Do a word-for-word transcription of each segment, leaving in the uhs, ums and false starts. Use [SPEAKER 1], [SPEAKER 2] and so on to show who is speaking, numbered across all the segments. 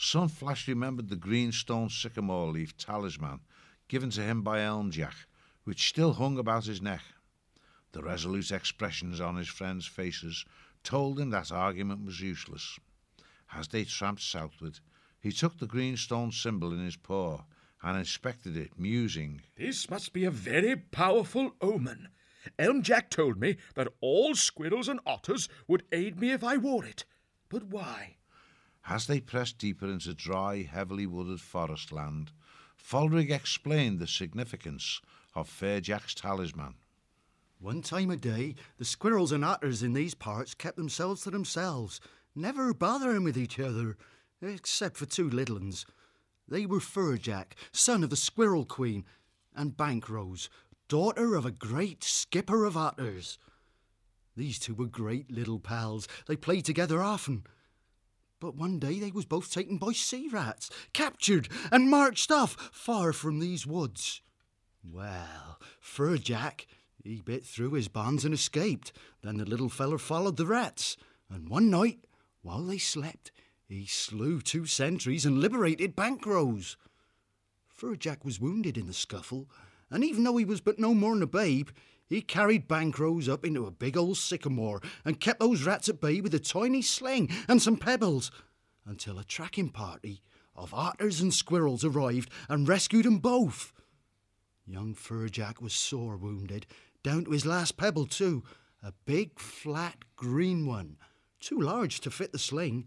[SPEAKER 1] Sunflash remembered the green stone sycamore leaf talisman given to him by Elmjack, which still hung about his neck. The resolute expressions on his friends' faces told him that argument was useless. As they tramped southward, he took the green stone symbol in his paw and inspected it, musing.
[SPEAKER 2] This must be a very powerful omen. Elmjack told me that all squirrels and otters would aid me if I wore it. But why?
[SPEAKER 1] As they pressed deeper into dry, heavily wooded forest land, Folrig explained the significance of Fairjack's talisman.
[SPEAKER 3] One time a day, the squirrels and otters in these parts kept themselves to themselves, never bothering with each other, except for two little uns. They were Furjack, son of the Squirrel Queen, and Bankrose, daughter of a great skipper of otters. These two were great little pals. They played together often. But one day they was both taken by sea rats, captured and marched off far from these woods. Well, Furjack, he bit through his bonds and escaped. Then the little feller followed the rats, and one night, while they slept, he slew two sentries and liberated Bankrose. Furjack was wounded in the scuffle, and even though he was but no more'n a babe, he carried Bankrose up into a big old sycamore and kept those rats at bay with a tiny sling and some pebbles, until a tracking party of otters and squirrels arrived and rescued them both. Young Furjack was sore wounded, down to his last pebble too, a big flat green one, too large to fit the sling.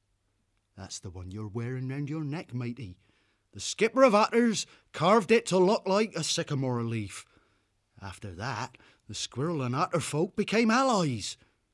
[SPEAKER 3] That's the one you're wearing round your neck, matey. The skipper of otters carved it to look like a sycamore leaf. After that, the squirrel and otter folk became allies.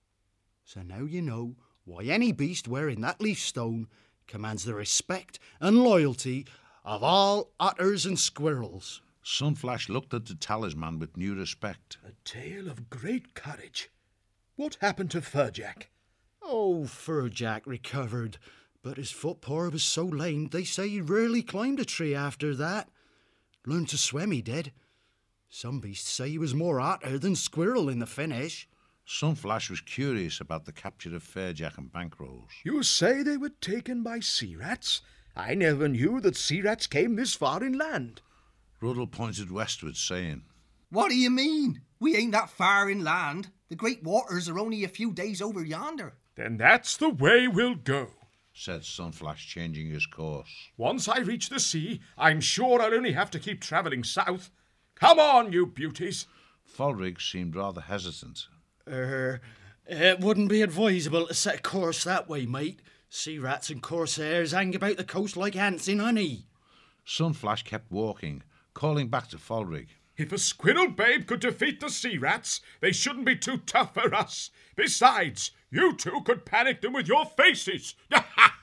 [SPEAKER 3] So now you know why any beast wearing that leaf stone commands the respect and loyalty of all otters and squirrels.
[SPEAKER 1] Sunflash looked at the talisman with new respect.
[SPEAKER 2] A tale of great courage. What happened to Furjack?
[SPEAKER 3] Oh, Furjack recovered, but his footpaw was so lame they say he rarely climbed a tree after that. Learned to swim, he did. Some beasts say he was more otter than squirrel in the finish.
[SPEAKER 1] Sunflash was curious about the capture of Fairjack and Bankrose.
[SPEAKER 2] You say they were taken by sea rats? I never knew that sea rats came this far inland.
[SPEAKER 1] Ruddle pointed westward, saying,
[SPEAKER 4] What do you mean? We ain't that far inland. The great waters are only a few days over yonder.
[SPEAKER 2] Then that's the way we'll go,
[SPEAKER 1] said Sunflash, changing his course.
[SPEAKER 2] Once I reach the sea, I'm sure I'll only have to keep travelling south. Come on, you beauties.
[SPEAKER 1] Folrig seemed rather hesitant.
[SPEAKER 3] Er, it wouldn't be advisable to set a course that way, mate. Sea rats and corsairs hang about the coast like ants in honey.
[SPEAKER 1] Sunflash kept walking, calling back to Folrig.
[SPEAKER 2] If a squirrel babe could defeat the sea rats, they shouldn't be too tough for us. Besides, you two could panic them with your faces. Ha ha!